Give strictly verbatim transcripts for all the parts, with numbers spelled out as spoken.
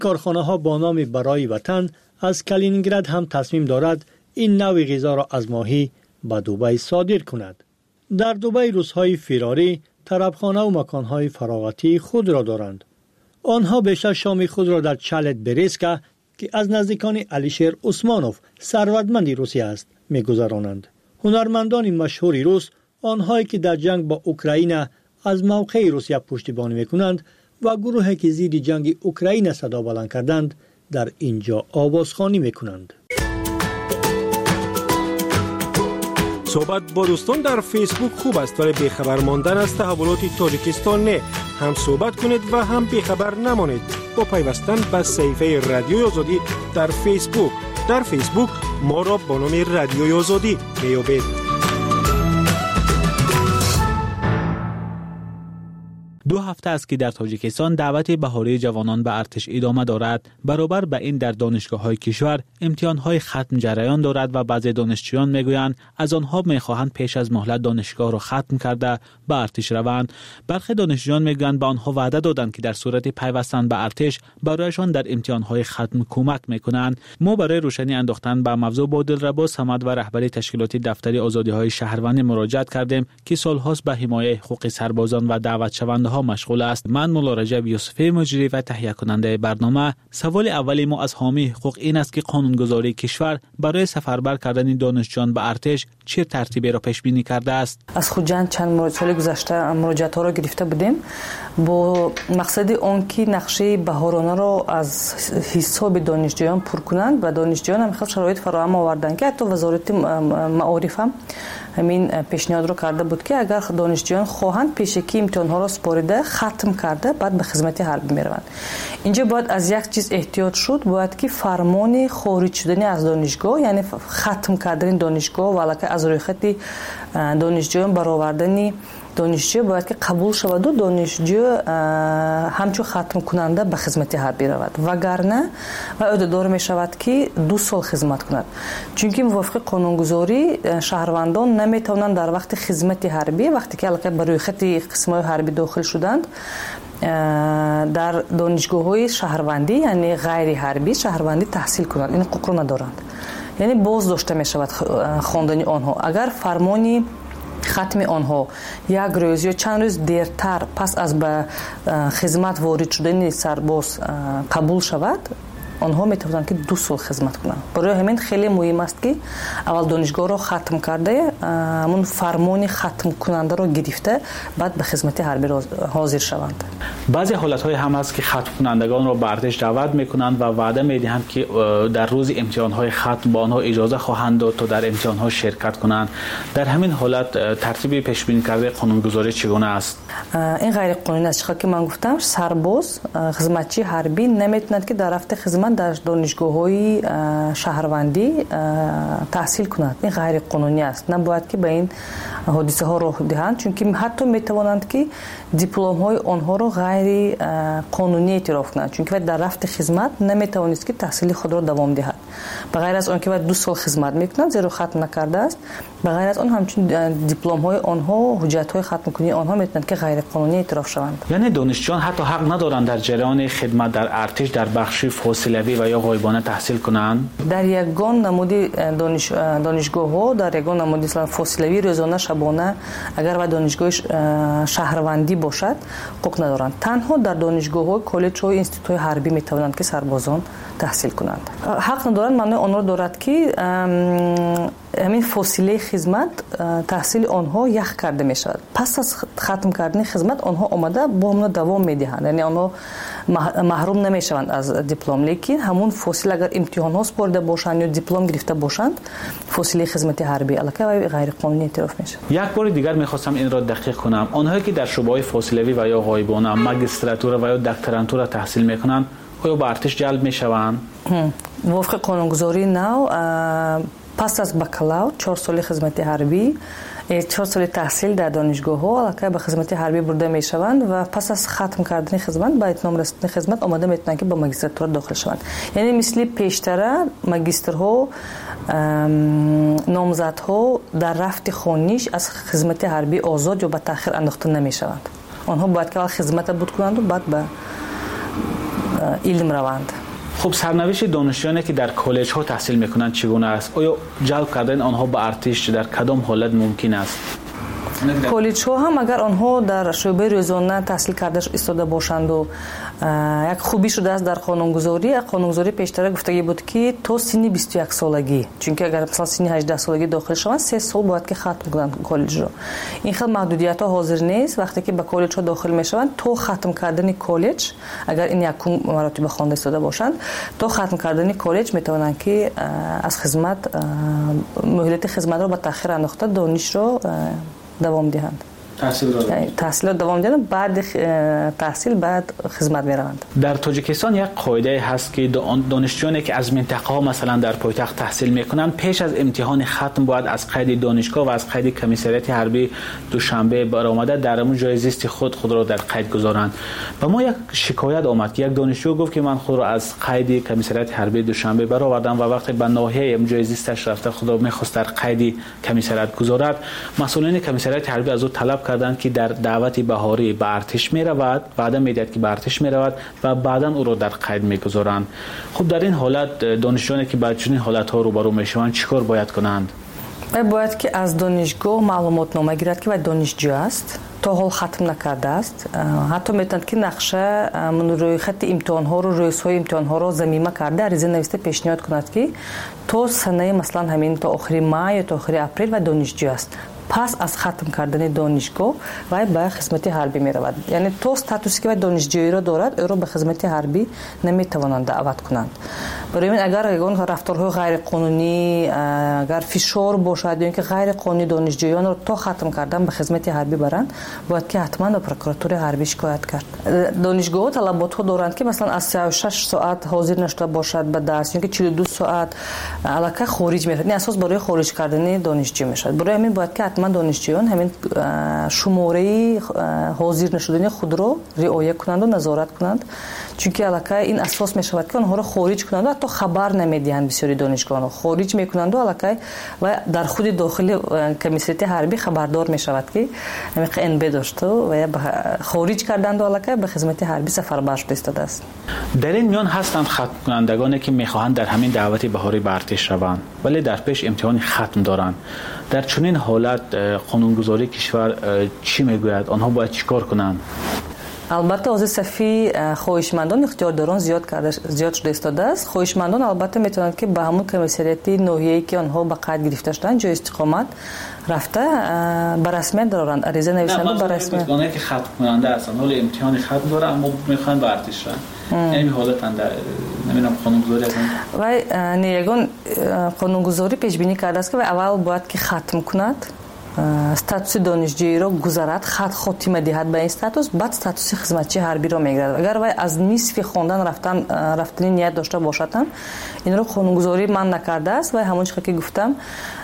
کارخانه ها با نام برای وطن از کالینینگراد هم تصمیم دارد این نوع غذا را از ماهی به دبی صادر کند. در دبی روزهای فراری طربخانه و مکانهای فراغتی خود را دارند. آنها بیشتر شام خود را در چالت بریسکا که از نزدیکان علیشیر عثمانوف ثروتمند روسی است می‌گذرانند. هنرمندان مشهور روس، آنهایی که در جنگ با اوکراین از موقع روسیه پشتیبانی می‌کنند و گروهی که زیر جنگ اوکراین صدا بلند کردند، در اینجا آوازخوانی می‌کنند. صحبت با دوستان در فیسبوک خوب است، ولی بیخبر ماندن از تحولات تاجیکستان نه. هم صحبت کنید و هم بیخبر نمانید با پیوستن به صفحه رادیوی آزادی در فیسبوک. در فیسبوک ما را با نام رادیوی آزادی میابید. دو هفته است که در تاجیکستان دعوت بهاری جوانان به ارتش ادامه دارد. برابر به این در دانشگاه‌های کشور امتحان‌های ختم جریان دارد و بعضی دانشجویان میگویند از آنها می‌خواهند پیش از مهلت دانشگاه را ختم کرده به ارتش روند. برخی دانشجویان میگویند به آنها وعده دادند که در صورت پیوستن به ارتش برایشان در امتحان‌های ختم کمک می‌کنند. ما برای روشنی انداختن به موضوع با دلربا صمد و رهبری تشکیلات دفتری آزادی‌های شهروندی مراجعت کردیم که سال‌هاست به حمایت حقوق سربازان و دعوت شونده ها مشغول است. من مولا رجب یوسفی مجری و تهیه کننده برنامه. سوال اولی ما از حامی حقوق این است که قانونگذاری کشور برای سفربر کردن دانشجویان به ارتش چه ترتیبی را پیش بینی کرده است؟ از خودجان چند سال گذشته مراجعات ها را گرفته بودیم با مقصد آن که نقشه بهارانه را از حساب دانشجویان پر کنند و دانشجویان هم خیلی شرایط فراهم آوردند که حتی وزارت معارف هم همین پیشنهاد رو کرده بود که اگر دانشجویان خواهند پیشکی امتحان‌ها را سپارده ختم کرده بعد به خدمت حربی میروند. اینجا باید از یک چیز احتیاط شد، باید که فرمان خارج شدن از دانشگاه یعنی ختم کردن دانشگاه ولکه از روی خط دانشجویان برآوردن دانشجو باید که قبول شود و دانشجو همچون ختم کننده به خدمت حربی رود، وگرنه عهده‌دار می شود که دو سال خدمت کند. چون موافق قانونگذاری شهروندان نمی توانند در وقت خدمت حربی وقتی که البته بر روی خط قسم‌های حربی داخل شدند در دانشگاه‌های شهروندی یعنی غیر حربی شهروندی تحصیل کنند. این حقوق را ندارند، یعنی باز داشته می شود خواندن آنها. اگر فرمانی ختم آنها یک روز یا چند روز دیرتر پس از به خدمت وارد شدن سرباز قبول شود، آنها میتوانند که دو سال خدمت کنند. برای همین خیلی مهم است که اول دانشگاه را ختم کرده همون فرمان ختم کننده را گرفته بعد به خدمت حربی حاضر شوند. بعضی حالت‌های هم هست که ختم کنندگان را به ارتش دعوت میکنند و وعده میدهند که در روز امتحان‌های ختم با آنها اجازه خواهند داد تا در امتحان‌ها شرکت کنند. در همین حالت ترتیب پیش بینی کرده قانونگذاری چگونه است؟ این غیر قانونی است. چون که من گفتم سرباز خدمتچی حربی نمیتواند که در رفت خدمت در دانشگاه‌های شهروندی تحصیل کند. این غیر قانونی است. نباید که به این حادثه ها راه دهند، چون که حتی میتوانند که دیپلم های آنها را غیر قانونی اعتراف کنند، چون که در رفت خدمت نمیتوانست که تحصیل خود را دوام دهد. بغیر از آن که بعد دو سال خدمت میکنند زیرا ختم نکرده است، بغیر از آن همچنین دیپلم های آنها حجت های ختم کنی آنها میتونند که غیر قانونی اعتراف شوند. یعنی دانشجویان حتی حق ندارند در جریان خدمت در ارتش در بخش فاصلوی و یا غایبانه تحصیل کنند. در یگان نمودی دانش دانشگاه ها در یگان نمودی فاصلوی روزانه شبانه اگر و دانشگاه شهروندی باشد حق ندارند. تنها در دانشگاه ها کالج های اینستیتوت حربی میتوانند که سربازان تحصیل کنند. حق ندارند، معنی آن را دارد که همین فاصله خدمت تحصیل آنها یک کرده می شود. پس از ختم کردن خدمت آنها آمده با همون دوام می دهند، یعنی آنها محروم نمی شوند از دیپلم. لیکن همون فاصله اگر امتحان ها سپرده باشند یا دیپلم گرفته باشند فاصله خدمت حربی البته غیر قانونی اعتراف می شود. یک بار دیگر می خواستم این را دقیق کنم. آنهایی که در شعبه فاصلوی و یا غایبانه ماجستراتور و یا دکترانتور تحصیل می کنند آیا به ارتش جلب می شوند؟ وفق قانونگذاری نو پس از بکالور چهار سال خدمت حربی چهار سال تحصیل در دانشگاه ها البته به خدمت حربی برده می شوند و پس از ختم کردن خدمت به اتمام رسیدن خدمت آماده میتونن که به ماجستراتور داخل شوند. یعنی مثل پیشتر ماجسترها نامزدها در رفت خانیش از خدمت حربی آزاد یا به تأخیر انداخته نمی شوند. آنها باید که خدمت بود کنند و بعد به علم روند. خب سرنوشت دانشجویانی که در کالج ها تحصیل میکنند چگونه است؟ آیا جلب کردن آنها به ارتش در کدام حالت ممکن است؟ کالج ها هم اگر آنها در شعبه روزانه تحصیل کرده ایستاده باشند و یک خوبی شده است در قانونگذاری، قانونگذاری پیشتر گفتگی بود که تا سن بیست و یک سالگی، چون که اگر مثلا سن هجده سالگی داخل شوند سه سال باید که ختم کنند کالج رو. این خیلی محدودیت ها حاضر نیست. وقتی که به کالج ها داخل میشوند تا ختم کردن کالج، اگر این یکم مراتب خوانده ایستاده باشند، تا ختم کردن کالج میتوانند که از خدمت مهلت خدمت رو به تاخیر انداخته دانش رو دوام دهند. تحصیل را تحصیل دوام دهند، بعد تحصیل بعد خدمت میروند. در تاجیکستان یک قاعده هست که دانشجویانی که از منطقه ها مثلا در پایتخت تحصیل میکنند پیش از امتحان ختم باید از قید دانشگاه و از قید کمیسریت حربی دوشنبه برآمده در همون جای زیست خود خود را در قید گذارند. و ما یک شکایت آمد که یک دانشجو گفت که من خود را از قید کمیسریت حربی دوشنبه برآوردم و وقتی به ناحیه هم جای زیستش رفته خود را میخواست در قید کمیسریت گذارد، مسئولین کمیسریت حربی از او طلب کردند که در دعوت بهاری به ارتش می رود، بعدا میدهد که به ارتش می رود و بعدا او را در قید میگذارند. خب در این حالت دانشجویانی که با چنین حالت ها روبرو میشوند چیکار باید کنند؟ باید که از دانشگاه معلومات نامه گیرد که باید دانشجو است، تا حال ختم نکرده است. حتی میتوند که نقشه من روی خط امتحان ها رو، روزهای امتحان ها رو ضمیمه کرده عریضه نوشته پیشنهاد کند که تا سنه مثلا همین تا آخر ماه یا تا آخر اپریل و دانشجو است. پس از ختم کردن دانشگاه و به خدمت حربی می رود. یعنی تو استاتوسی که دانشجویی را دارد او را به خدمت حربی نمی توانند دعوت کنند. برای این اگر اون رفتارهای غیر قانونی، اگر فشار باشد یا اینکه غیر قانونی دانشجویان را تا ختم کردن به خدمت حربی برند، باید که حتما به پروکراتور حربی شکایت کرد. دانشگاه طلبات ها دارند که مثلا از سی و شش ساعت حاضر نشده باشد به درس، یا که چهل و دو ساعت علاقه خارج می شود. این اساس برای خارج کردن دانشجو می شود. برای همین باید که من دانشجویان همین شماره حاضر نشدن خود رو رعایت کنند و نظارت کنند، چون که علاقه این اساس می شود که آنها رو خارج کنند و حتی خبر نمیدهند. بسیاری دانشگاهان خارج میکنند و علاقه و در خود داخل کمیسریت حربی خبردار می شود که همین ان بی داشته و خارج کردند و علاقه به خدمت حربی سفربر شده ایستاده است. در این میان هستند ختم کنندگانی که میخواهند در همین دعوت بهاری به ارتش روند ولی در پیش امتحان ختم دارند. در چنین حالت قانونگذاری کشور چی میگوید؟ آنها باید چیکار کنند؟ البته از صفی خواهشمندان اختیارداران زیاد کرده زیاد شده ایستاده است. خواهشمندان البته میتونند که به همون کمیسریت ناحیه‌ای که آنها به قید گرفته شدن جای استقامت رفته به رسمیت دارند، عریضه نویسند به رسمیت. نه، که ختم کننده هستند حال امتحان ختم داره اما میخوان به ارتش رن. یعنی حالت اند نمیدونم قانونگذاری هستند و نیگان قانونگذاری پیش بینی کرده است که اول باید که ختم کند، استاتوس دانشجویی را گذارد، خط خاتمه دهد به این استاتوس، بعد استاتوس خدمتچی حربی را میگیرد. اگر وای از نصف خواندن رفتن رفتنی نیت داشته باشد این رو قانونگذاری من نکرده است و همون چیزی که گفتم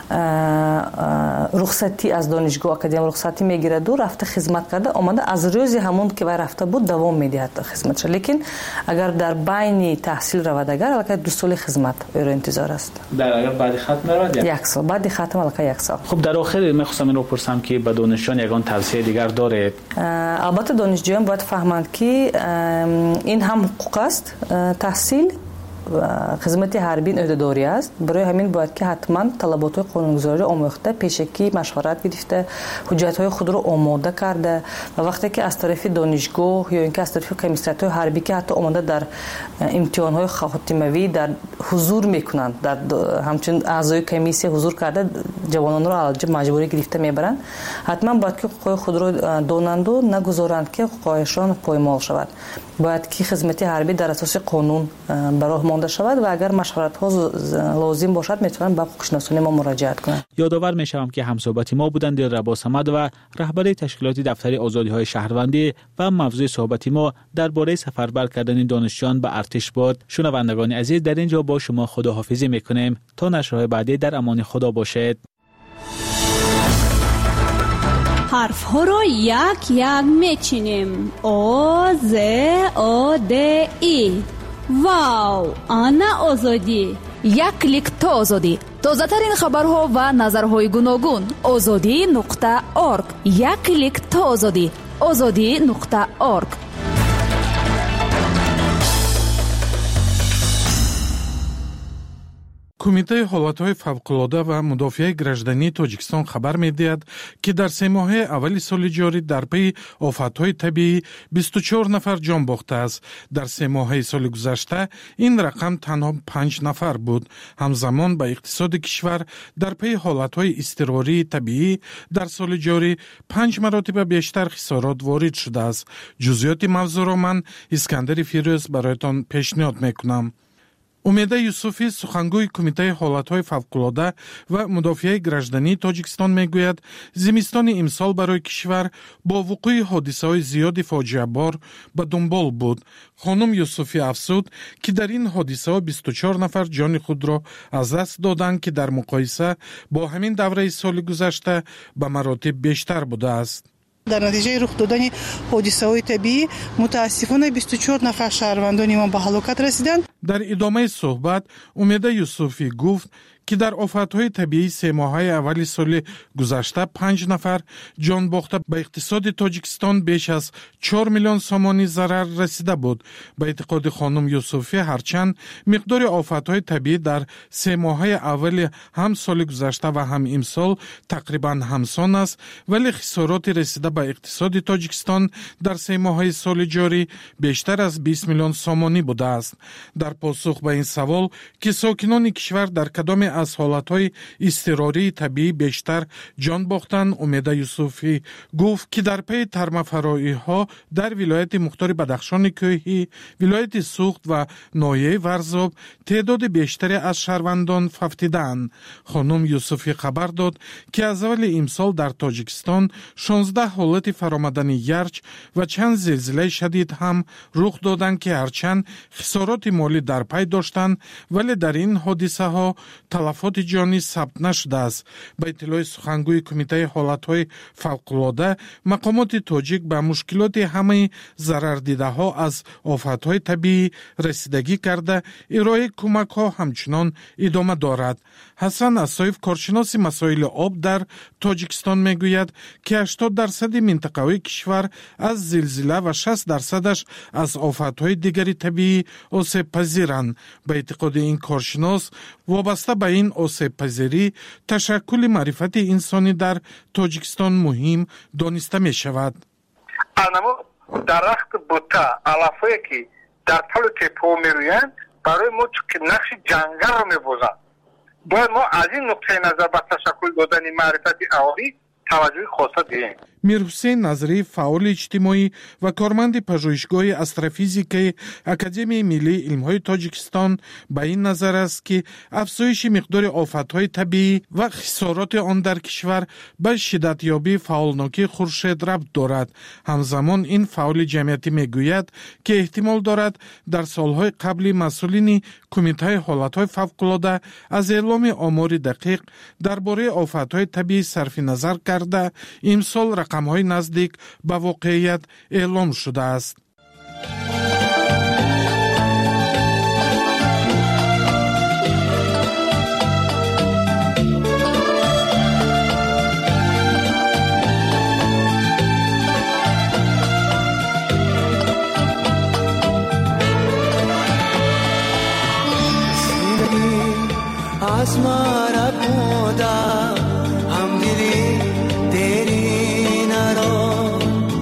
رخصتی از دانشگاه اکادمی رخصتی میگیرد و رفته خدمت کرده آمده از روز همون که وای رفته بود دوام میدهد خدمتش. لیکن اگر در بین تحصیل رود اگر البته دو سال خدمت او را انتظار است. در اگر بعد ختم رود یک سال بعد ختم البته یک سال. خب در آخر میخواستم این رو پرسم که به دانشجویان یگان توصیه دیگر دارید؟ البته دانشجویان باید فهمند که این هم حقوق است، تحصیل خدمت حربی عهده‌داری است. برای همین باید که حتما طلبات قانونگذاری آموخته، پیشکی مشورت گرفته، حجت‌های خود رو آماده کرده و وقتی که از طرف دانشگاه یا اینکه از طرف کمیسریت حربی که حتی آماده در امتحان‌های خاتمه‌ای در حضور میکنند، در همچنین اعضای کمیسیون حضور کرده جوانان رو علاوه مجبوری گرفته میبرند، حتما باید که حقوق خود رو دانند و نگذارند که حقوقشان پایمال شود. باید که خدمت حربی در اساس قانون برای مانده شود و اگر مشورت ها لازم باشد میتونن به حقوقشناسان ما مراجعت کنند. یادآور میشم که همصحبت ما بودند دلربا صمد و رهبر تشکیلات دفتر آزادی های شهروندی و موضوع صحبت ما درباره سفربر کردن دانشجویان به ارتش بود. شنوندگان عزیز در اینجا با شما خداحافظی میکنیم تا نشرهای بعدی در امان خدا باشید. حرف ها رو یک یک میچینیم. او ز او د ای. واو، آنا آزادی. یک کلیک تا آزادی. تازه ترین خبرها و نظرهای گوناگون. آزادی نقطه اورگ. یک کلیک تا آزادی. آزادی نقطه اورگ. کمیته حالتهای فوق‌العاده و مدافع گражданî تاجیکستان خبر می‌دهد که در سه ماه اول سال جاری در پی آفت‌های طبیعی بیست و چهار نفر جان باخته است. در سه ماه سال گذشته این رقم تنها پنج نفر بود. همزمان با اقتصاد کشور در پی حالتهای اضطراری طبیعی در سال جاری پنج مراتب بیشتر خسارات وارد شده است. جزئیات موضوع را من اسکندر فیروز برایتان پیشنهاد میکنم. امیده یوسفی سخنگوی کمیته حالتهای فوق‌العاده و مدافع گражданî تاجیکستان میگوید زمستان امسال برای کشور با وقوع حادثه‌های زیاد فاجعه‌بار به دنبال بود. خانم یوسفی افزود که در این حادثه‌ها بیست و چهار نفر جان خود را از دست دادند که در مقایسه با همین دوره سال گذشته به مراتب بیشتر بوده است. در نتیجه رخ دادن حادثه‌های طبیعی متاسفانه بیست و چهار نفر شهروندان ما به هلاکت رسیدند. در ادامه صحبت امیده یوسفی گفت که در آفت‌های طبیعی سه ماهه اول سال گذشته پنج نفر جان باخته به اقتصاد تاجیکستان بیش از چهار میلیون سومانی ضرر رسیده بود. به اعتقاد خانم یوسفی هرچند مقدار آفت‌های طبیعی در سه ماهه اول هم سال گذشته و هم امسال تقریبا همسان است، ولی خسارات رسیده به اقتصاد تاجیکستان در سه ماهه سال جاری بیشتر از بیست میلیون سومانی بوده است. در پاسخ به این سوال که ساکنان کشور در کدام از حالتهای اضطراری طبیعی بیشتر جان باختن، امیده یوسفی گفت که در پی ترمه‌فرایی ها در ولایت مختار بدخشان کوهی، ولایت سوخت و ناحیه ورزاب تعداد بیشتری از شهروندان فوتیدند. خانم یوسفی خبر داد که از اول امسال در تاجیکستان شانزده حالت فرآمدن یرچ و چند زلزله شدید هم رخ دادند که هرچند خسارات مالی در پی داشتند، ولی در این حادثه ها تلفات جانی ثبت نشده است. به اطلاع سخنگوی کمیته حالتهای فوق‌العاده، مقامات تاجیک به مشکلات همه ضرردیده ها از آفت‌های طبیعی رسیدگی کرده، ارائه کمک ها همچنان ادامه دارد. حسن اسایف کارشناس مسائل آب در تاجیکستان میگوید که هشتاد درصد منطقه‌های کشور از زلزله و شصت درصدش از آفت‌های دیگری طبیعی آسیب پذیرند. به اعتقاد این کارشناس وابسته به این آسیب پذیری تشکل معرفت انسانی در تاجیکستان مهم دانسته می شود. انما درخت بوتا علفایی که در طول تپه می رویند برای ما نقش جنگل رو می بازند. باید ما از این نقطه نظر به تشکل دادن معرفت اهالی توجه خاصه دهیم. میر حسین نظری فعال اجتماعی و کارمند پژوهشگاه استروفیزیک اکادمی ملی علم‌های تاجیکستان به این نظر است که افزایش مقدار آفت‌های طبیعی و خسارات آن در کشور به شدتیابی فعالناکی خورشید ربط دارد. همزمان این فعال جمعیتی میگوید که احتمال دارد در سالهای قبلی مسئولین کمیته حالت‌های فوق‌العاده از اعلام آمار دقیق درباره آفت‌های طبیعی صرف نظر کرده امسال رقم‌های نزدیک به واقعیت اعلام شده است. از مرا بودا هم دیدی دیری نرو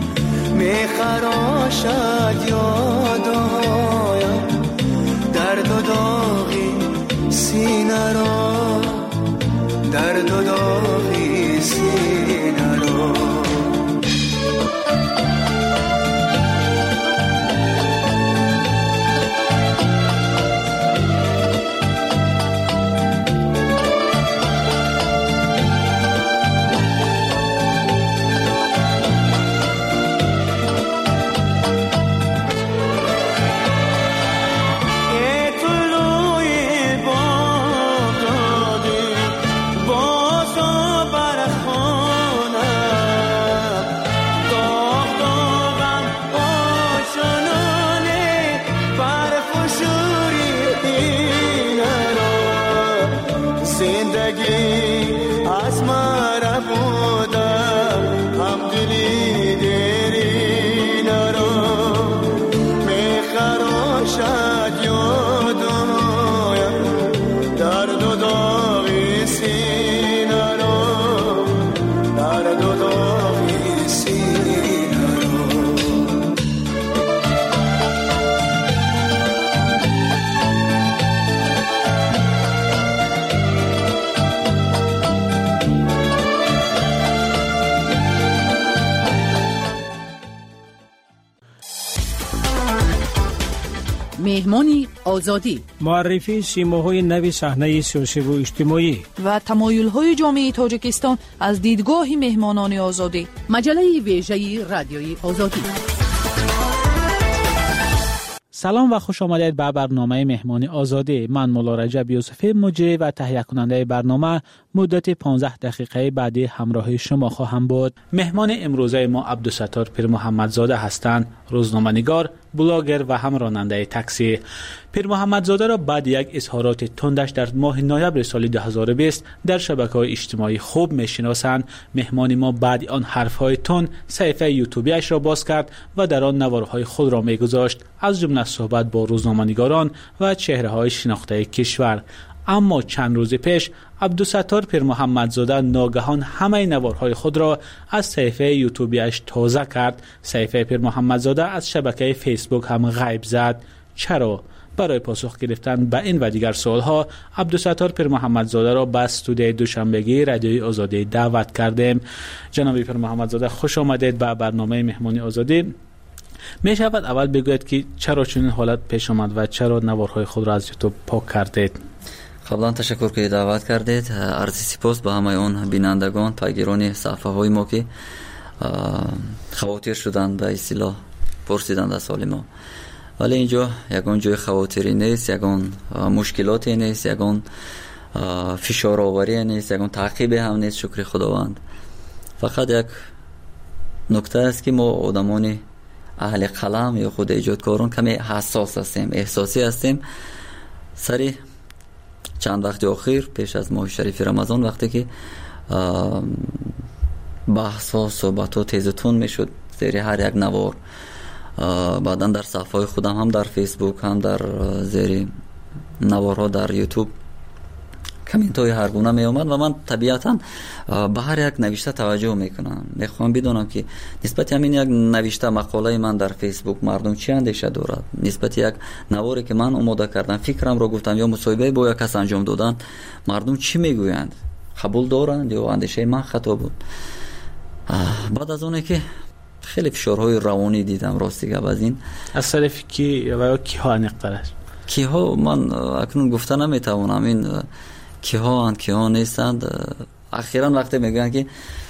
میخراشد یادایم درد و داغی سینه رو درد و داغی سینه رو شاد یادم درد و مهمان آزادی، معرفی سیماهای نوی صحنه سیاسی و اجتماعی و تمایل‌های جامعه تاجیکستان از دیدگاه مهمانان آزادی. مجله ویژه رادیوی آزادی. سلام و خوش آمدید به برنامه مهمان آزادی. من مولا رجب یوسفی مجری و تهیه کننده برنامه مدت پانزده دقیقه بعدی همراه شما خواهم بود. مهمان امروزه ما عبدالستار پیر محمدزاده هستند، روزنامه‌نگار، بلاگر و هم راننده تاکسی. پیر محمدزاده را بعد یک اظهارات تندش در ماه نوامبر سال دو هزار و بیست در شبکه‌های اجتماعی خوب می‌شناسند. مهمان ما بعد آن حرف‌های تند صفحه یوتیوبیش را باز کرد و در آن نوارهای خود را می‌گذاشت، از جمله صحبت با روزنامه‌نگاران و چهره‌های شناخته کشور. اما چند روز پیش عبدالستار پیر محمدزاده ناگهان همه نوارهای خود را از صفحه یوتیوبیش تازه کرد. صفحه پیر محمدزاده از شبکه فیسبوک هم غیب زد. چرا؟ برای پاسخ گرفتن به این و دیگر سوالها عبدالستار پیر محمدزاده را به استودیوی دوشنبگی رادیوی آزادی دعوت کردیم. جناب پیر محمدزاده خوش آمدید به برنامه مهمانی آزادی. می شود اول بگوید که چرا چنین حالت پیش آمد و چرا نوارهای خود را از یوتیوب پاک کردید؟ قبلا تشکر که دعوت کردید. عرض سپاس به همه اون بینندگان، پیگیران صفحه های ما که خواطر شدند به اصطلاح پرسیدند از سال ما. ولی اینجا یگان جای خواطری نیست، یگان مشکلاتی نیست، یگان فشار آوری نیست، یگان تعقیب هم نیست. شکر خداوند. فقط یک نکته است که ما آدمان اهل قلم یا خود ایجادکاران کمی حساس هستیم، احساسی هستیم. سری چند وقت اخیر پیش از ماه شریف رمضان وقتی که بحث ها صحبت ها تیزتون می شد زیر هر یک نوار، بعدا در صفحه خودم هم در فیسبوک هم در زیر نوارها در یوتیوب کامنت های هر گونه می اومد و من طبیعتا به هر یک نوشته توجه میکنم. میخوام بدونم که نسبت همین یک نوشته مقاله من در فیسبوک مردم چی اندیشه دارد، نسبت یک نواری که من آماده کردم فکرم رو گفتم یا مصاحبه با یک کس انجام دادن مردم چی میگویند، قبول دارند یا اندیشه من خطا بود. بعد از اونه که خیلی فشارهای روانی دیدم راستی گپ از این از طرف کی و کی ها نقطرش کی ها من اکنون گفته نمیتوانم این کی ها اند کی ها نیستند. اخیراً وقتی میگن که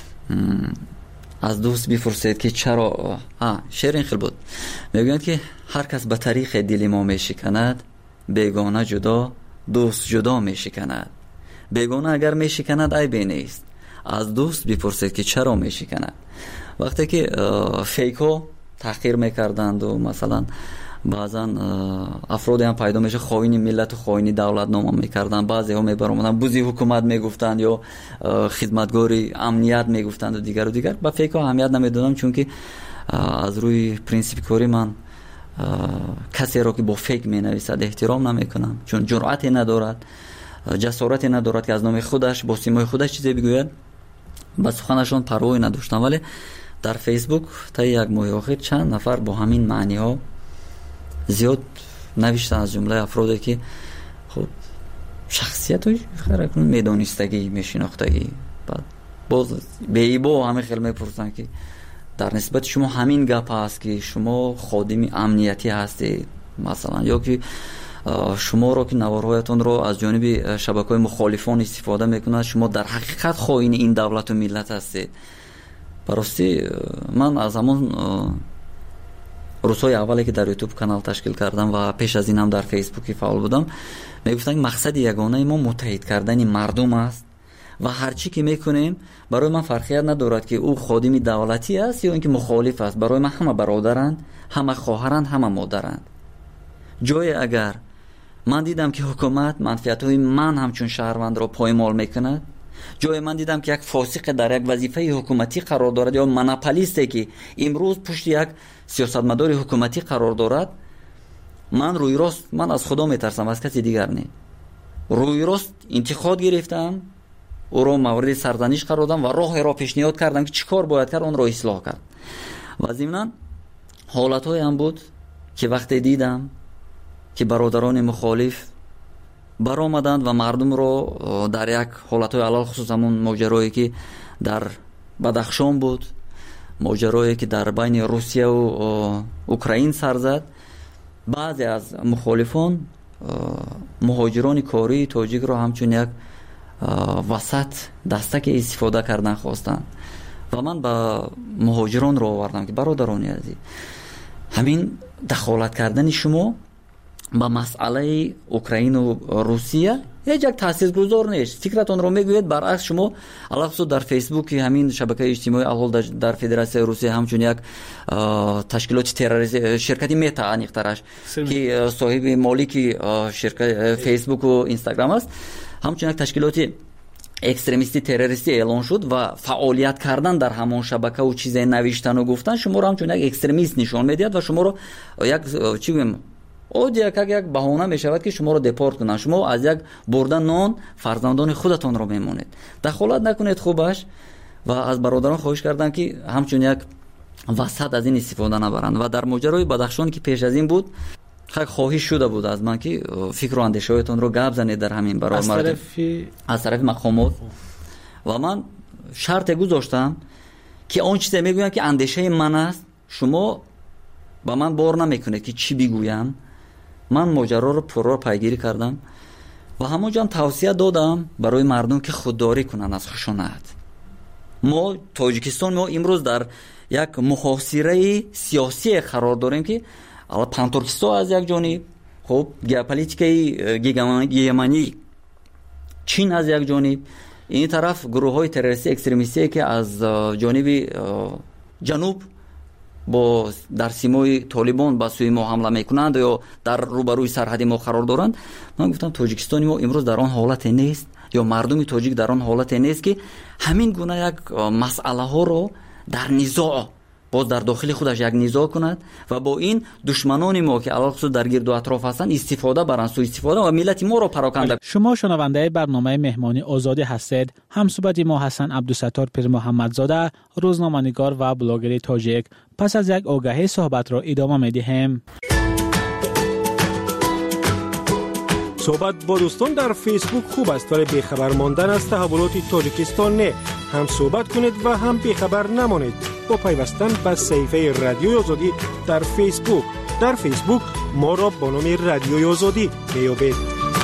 از دوست بپرسید که چرا ها شعر این خیلی بود، میگن که هر کس به طریق دل ما میشکند، بیگانه جدا دوست جدا میشکند. بیگانه اگر میشکند عیبی نیست، از دوست بپرسید که چرا میشکند. وقتی که فیکو تحقیر میکردند و مثلا بعضا افرادی هم پیدا میشه خائن ملت و خائن دولت نام میکردن، بعضی ها میبرامدن بوزی حکومت میگفتند یا خدمتگاری امنیت میگفتند و دیگر و دیگر. با فیکو اهمیت نمیدادم چون که از روی پرینسیپ کاری من کسی را که با فیک مینویسد احترام نمیکنم، چون جرأتی ندارد، جسارتی ندارد که از نام خودش با سیمای خودش چیزی بگوید. با سخنشون پروایی نداشتم. ولی در فیسبوک تا یک ماه اخیر چند نفر با همین معنی ها زیاد نوشتن، از جمله افرادی که خب شخصیت های خیلی میدانستگی میشناختگی. بعد باز به ایبا همه خیلی میپرسن که در نسبت شما همین گپ هست که شما خادم امنیتی هستید مثلا، یا که شما رو که نوارهایتون رو از جانب شبکه‌های مخالفان استفاده میکنند، شما در حقیقت خائن این دولت و ملت هستید. براستی من از همون روزهای اولی که در یوتیوب کانال تشکیل کردم و پیش از این هم در فیسبوک فعال بودم میگفتن مقصد یگانه ما متحد کردن مردم است و هر چی که میکنیم برای من فرقیت ندارد که او خادم دولتی است یا اینکه مخالف است. برای من همه برادرند، همه خواهرند، همه مادرند. جای اگر من دیدم که حکومت منفعت‌های من همچون شهروند را پایمال میکند، جای من دیدم که یک فاسق در یک وظیفه حکومتی قرار دارد یا مناپولیستی که امروز پشت یک سیاستمدار حکومتی قرار دارد، من روی راست من از خدا میترسم، از کسی دیگر نه. روی راست انتقاد گرفتم، او را مورد سرزنش قرار دادم و راه را پیشنهاد کردم که چیکار باید کرد اون را اصلاح کرد. و ضمناً حالت‌های هم بود که وقتی دیدم که برادران مخالف برآمدند و مردم رو در یک حالت‌های علال خصوص همون ماجرایی که در بدخشان بود، ماجرایی که در بین روسیه و اوکراین سر زد، بعضی از مخالفان مهاجران کاری تاجیک رو همچون یک وسط دستک استفاده کردن خواستن و من با مهاجران رو آوردم که برادرانی عزیز، همین دخالت کردن شما با مسئله اوکراین و روسیه هیچ یک تاثیرگذار نیست. فکرتون رو میگوید برعکس شما علاوه در فیسبوک همین شبکه اجتماعی الحال در فدراسیون روسیه همچون یک تشکیلات تروریستی شرکتی متا انیخترش که صاحب مالک شرکت فیسبوک و اینستاگرام است، همچون یک تشکیلات اکستریمیستی تروریستی اعلان شد و فعالیت کردن در همان شبکه و چیزای نوشتن و گفتن شما رو همچون یک اکستریمیست نشان میدید و شما رو یک چی بگم او یک یک بهانه می شود که شما رو دپورت کنن. شما از یک بردن نان فرزندان خودتان رو میمونید. دخالت نکنید خوبش و از برادران خواهش کردم که همچون یک وسط از این استفاده نبرند. و در ماجرای بدخشان که پیش از این بود خیلی خواهش شده بود از من که فکر و اندیشه‌هایتان رو گپ زنید در همین برای از مرد طرف از طرف مقامات و من شرط گذاشتم که اون چیزی میگویم که اندیشه من است شما با من بار نمیکنید که چی بگویم. من ماجرا رو پرو پیگیری کردم و همونجا هم توصیه دادم برای مردم که خودداری کنن از خشونت. ما تاجیکستان ما امروز در یک محاصره سیاسی قرار داریم که الان پانتورکستان از یک جانب، خب ژئوپلیتیکای گیگمانی چین از یک جانب، این طرف گروه‌های تروریستی اکستریمیستی که از جانب جنوب با در سیمای طالبان با سوی ما حمله میکنند یا در روبروی سرحد ما قرار دارند. من گفتم تاجیکستان ما امروز در آن حالت نیست یا مردم تاجیک در آن حالت نیست که همین گونه یک مسئله ها رو در نزاع باز در داخل خودش یک نزاع کند و با این دشمنان ما که علاوه در گرد و اطراف هستند استفاده برند، سوء استفاده و ملت ما رو پراکنده. شما شنونده برنامه مهمانی آزادی هستید. همصحبت ما حسن عبدالستار پیر محمدزاده، روزنامه‌نگار و بلاگر تاجیک. پس از یک آگهی صحبت را ادامه می‌دهیم. صحبت با دوستان در فیسبوک خوب است ولی بیخبر ماندن از تحولات تاجیکستان نه. هم صحبت کنید و هم بیخبر نمانید با پیوستن به صفحه رادیوی آزادی در فیسبوک. در فیسبوک ما را با نام رادیوی آزادی میابید.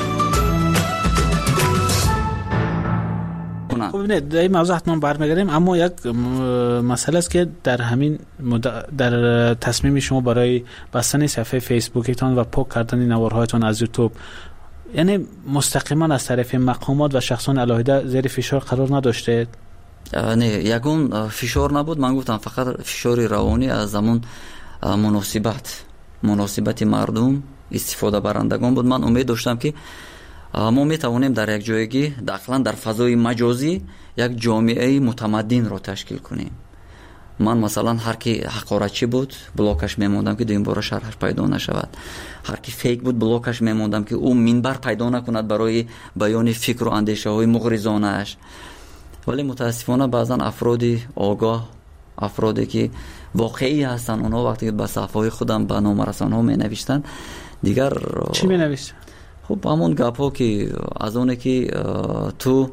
خب ببینید در این موضوع حتما برمیگردیم، اما یک مسئله است که در همین مد... در تصمیم شما برای بستن صفحه فیسبوکتان و پاک کردن نوارهایتان از یوتیوب، یعنی مستقیما از طرف مقامات و شخصان علاهده زیر فشار قرار نداشته؟ نه، یگون فشار نبود. من گفتم فقط فشار روانی از زمان مناسبت مناسبت مردم استفاده برندگان بود. من امید داشتم که ما میتوانیم در یک جایگی داخلا در فضای مجازی یک جامعه متمدن را تشکیل کنیم. من مثلا هر کی حقارتچی بود بلاکش میموندم که دویم بار شرحش پیدا نشود، هر کی فیک بود بلاکش میموندم که او منبر پیدا نکند برای بیان فکر و اندیشه های مغرضانه اش. ولی متاسفانه بعضا افرادی آگاه، افرادی که واقعی هستن، اونا وقتی که به صفحه خودم به نام رسانه ها می نوشتن دیگر چی می نوشتن؟ خب همون گپ ها که از اونه که تو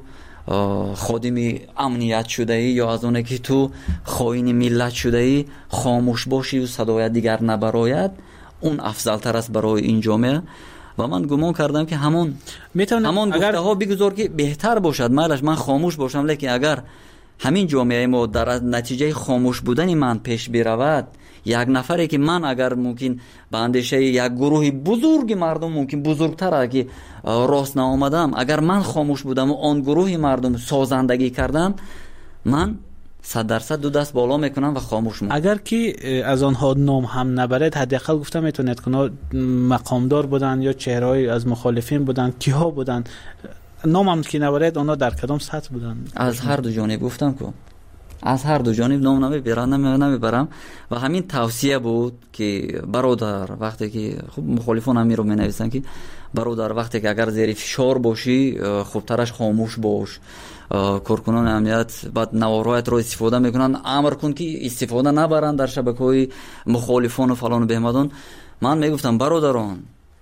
خادم امنیت شده ای یا از اونه که تو خائن ملت شده ای خاموش باشی و صدایت دیگر نبراید، اون افضل تر است برای این جامعه. و من گمان کردم که همون همون اگر... گفته ها بگذار که بهتر باشد، مالش من خاموش باشم، لیکن اگر همین جامعه ما در نتیجه خاموش بودن من پیش برود، یک نفری که من اگر ممکن به اندیشه یک گروه بزرگ مردم ممکن بزرگتر که راست نآمدم، اگر من خاموش بودم و آن گروه مردم سازندگی کردم، من صد درصد دو دست بالا میکنم و خاموش میکنم. اگر که از آنها نام هم نبرد، حداقل گفتم میتونید که مقامدار بودن یا چهره‌ای از مخالفین بودن، کیها بودن، نام هم که نبرد آنها در کدام سطح بودن؟ از هر دو جانب گفتم که از هر دو جانب نام نمیبرم نمیبرم و همین توصیه بود که برادر وقتی که خب مخالفان هم رو مینویسن که برادر وقتی که اگر زیر فشار باشی خوبترش خاموش باش، کارکنان امنیت بعد نوارهایت رو استفاده میکنن، امر کن که استفاده نبرن در شبکه‌های مخالفان و فلان و بهمدان. من میگفتم برادران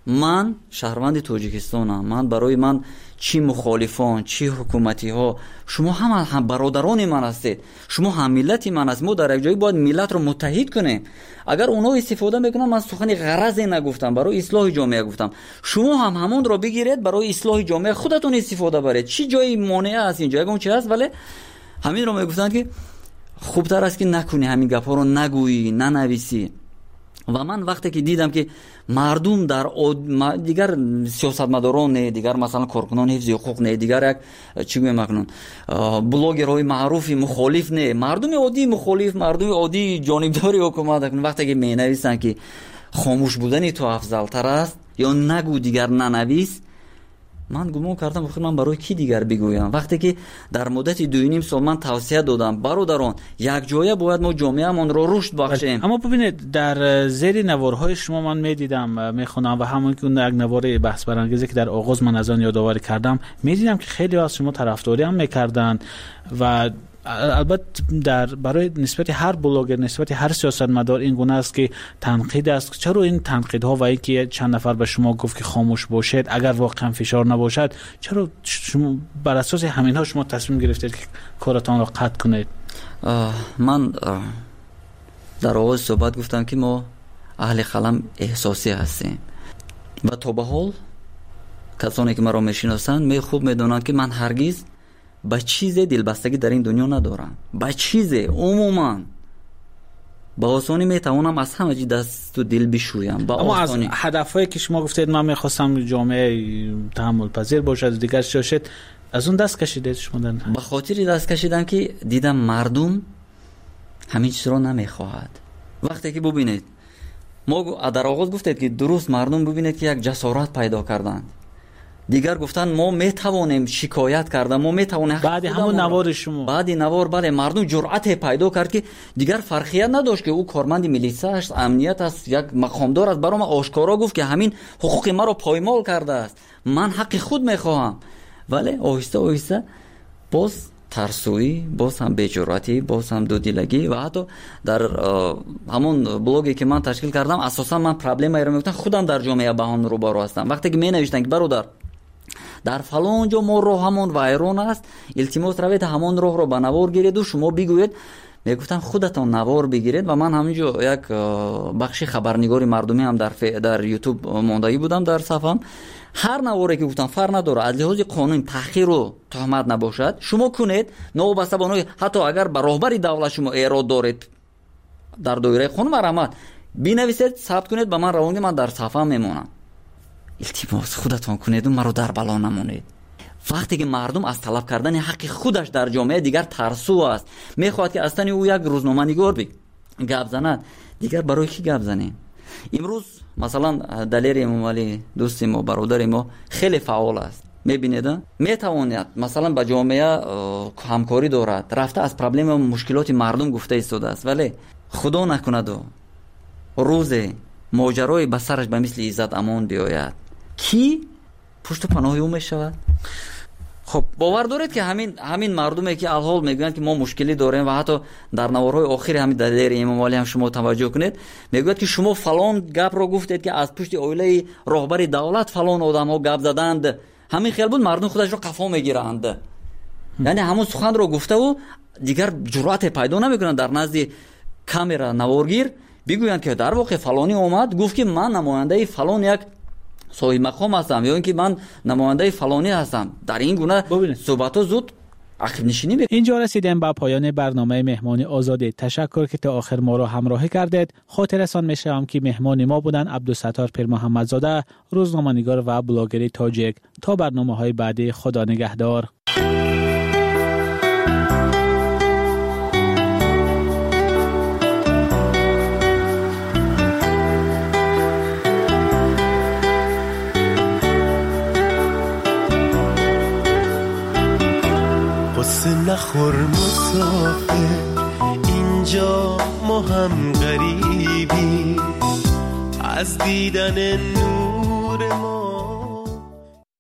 من شهروند تاجیکستانم. من برای من چی مخالفان چی حکومتی ها، شما هم هم برادران من هستید، شما هم ملت من هستید. ما در یک جایی باید ملت رو متحد کنیم. اگر اونا استفاده میکنن، من سخن غرضی نگفتم، برای اصلاح جامعه گفتم. شما هم همون رو بگیرید برای اصلاح جامعه خودتون استفاده برید. چی جایی مانع است اینجا؟ اون چی هست؟ ولی همین رو میگفتن که خوبتر است که نکنی، همین گپا رو نگویی، ننویسی. و من وقتی که دیدم که مردم در دیگر سیاستمداران نه، دیگر مثلا کارکنان حفظ حقوق نه، دیگر یک چی میگم مکنون بلاگرهای معروفی مخالف نه، مردم عادی مخالف، مردم عادی جانبداری حکومت کنن، وقتی که مینویسن که خاموش بودن تو افضل تر است یا نگو دیگر ننویس، من گمان کردم بخیر من برای کی دیگر بگویم؟ وقتی که در مدت دو نیم سال من توصیه دادم برادران یک جایه باید ما جامعه‌مان رو رشد بخشیم. اما ببینید در زیر نوارهای شما من میدیدم میخونم و همون که یک نوار بحث برانگیزی که در آغاز من از آن یادآوری کردم، میدیدم که خیلی از شما طرفداری هم میکردن و البته در برای نسبت هر بلاگر، نسبت هر سیاستمدار این گونه است که تنقید است. چرا این تنقیدها و اینکه چند نفر به شما گفت که خاموش باشید اگر واقعا فشار نباشد، چرا شما بر اساس همینها شما تصمیم گرفتید که کارتان را قطع کنید؟ من در آغاز صحبت گفتم که ما اهل قلم احساسی هستیم و تا به حال کسانی که مرا میشناسند می خوب میدونند که من هرگز با چیز دلبستگی در این دنیا ندارم. با چیز عموما با آسانی میتوانم از همه چیز دست و دل بشویم. با اما آسانی. از هدفهایی که شما گفتید من میخواستم جامعه تحمل پذیر باشد دیگر شاشد، از اون دست کشیدید شما؟ در به خاطر دست کشیدم که دیدم مردم همین چیز رو نمیخواهد. وقتی که ببینید ما در آغاز گفتید که درست مردم ببینید که یک جسارت پیدا کردند، دیگر گفتن ما میتوانیم شکایت کردن، ما میتوانیم. بعد همون نوار شما بعد نوار بله مردم جرأت پیدا کرد که دیگر فرقیت نداشت که او کارمند میلیسا است، امنیت است، یک مقامدار است، برام آشکارا گفت که همین حقوق ما رو پایمال کرده است، من حق خود میخواهم. ولی آهسته آهسته باز ترسویی، باز هم بی‌جرأتی، باز هم دودیلگی و حتی در همون بلاگی که من تشکیل کردم اساسا من پرابلمی رو میگفتم خودم در جامعه بهان رو بارو هستم. وقتی که می نوشتن که برادر در فلان جا ما راه همون وایرون است، التماس روید همون راه رو به نوار گیرید و شما بگوید. میگفتم خودتون نوار بگیرید و من همینجا یک بخش خبرنگاری مردمی هم در ف... در یوتیوب ماندایی بودم در صفحم. هر نواری که گفتم فرق نداره، از لحاظ قانون تحقیر و تهمت نباشد شما کنید، نوبسته بانوی حتی اگر به راهبری دولت شما ایراد دارید در دایره قانون مرامت بنویسید، ثبت کنید، به من روانید، من در صفحه میمونم. التماس خودتون کنید و مرا در بلا نمونید. وقتی که مردم از طلب کردن حق خودش در جامعه دیگر ترسو است، میخواد که اصلا او یک روزنامه نگار بی گپ زند، دیگر برای کی گپ زنیم؟ امروز مثلا دلیر امامعلی دوست ما برادر ما خیلی فعال است، میبینید میتواند مثلا با جامعه همکاری دارد، رفته از پرابلم و مشکلات مردم گفته ایستاده است، ولی خدا نکند و روز ماجرای به سرش به مثل عزت امان بیاید کی پشت و پناه او میشود؟ خب باور دارید که همین همین مردمی که الحال میگن که ما مشکلی داریم و حتی در نوارهای آخری همین دلیر امامعلی هم شما توجه کنید میگوید که شما فلان گپ رو گفتید که از پشت اویله راهبر دولت فلان آدم ها گپ زدند، همین خیال بود مردم خودش رو قفا میگیرند. یعنی همون سخن رو گفته و دیگر جرأت پیدا نمیکنن در نزد کامera نوارگیر بگویند که در واقع فلانی اومد گفت که من نماینده فلان یک صاحب مقام هستم یا اینکه من نماینده فلانی هستم. در این گونه صحبت ها زود عقب نشینی میکنه. اینجا رسیدیم به پایان برنامه مهمان آزادی. تشکر که تا آخر ما را همراهی کردید. خاطرتان میشم که مهمان ما بودن عبدالستار پیر محمدزاده، روزنامه‌نگار و بلاگر تاجیک. تا برنامه‌های بعدی، خدا نگهدار. نخور مسافر، اینجا ما هم غریبی، از دیدن نور ما